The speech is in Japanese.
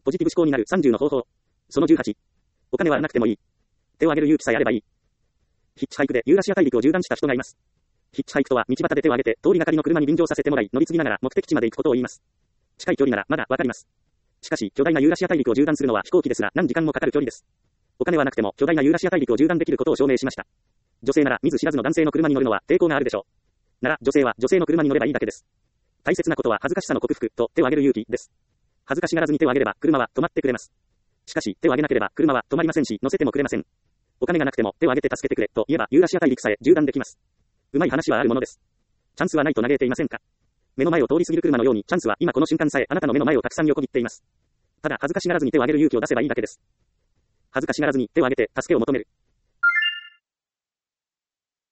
ポジティブ思考になる30の方法。その18。お金はなくてもいい。手を挙げる勇気さえあればいい。ヒッチハイクでユーラシア大陸を縦断した人がいます。ヒッチハイクとは道端で手を挙げて通りがかりの車に便乗させてもらい乗り継ぎながら目的地まで行くことを言います。近い距離ならまだわかります。しかし巨大なユーラシア大陸を縦断するのは飛行機ですが何時間もかかる距離です。お金はなくても巨大なユーラシア大陸を縦断できることを証明しました。女性なら見ず知らずの男性の車に乗るのは抵抗があるでしょう。なら女性は女性の車に乗ればいいだけです。大切なことは恥ずかしさの克服と手を挙げる勇気です。恥ずかしがらずに手を挙げれば車は止まってくれます。しかし手を挙げなければ車は止まりませんし乗せてもくれません。お金がなくても手を挙げて助けてくれと言えばユーラシア大陸さえ縦断できます。うまい話はあるものです。チャンスはないと嘆いていませんか。目の前を通り過ぎる車のようにチャンスは今この瞬間さえあなたの目の前をたくさん横切っています。ただ恥ずかしがらずに手を挙げる勇気を出せばいいだけです。恥ずかしがらずに手を挙げて助けを求める。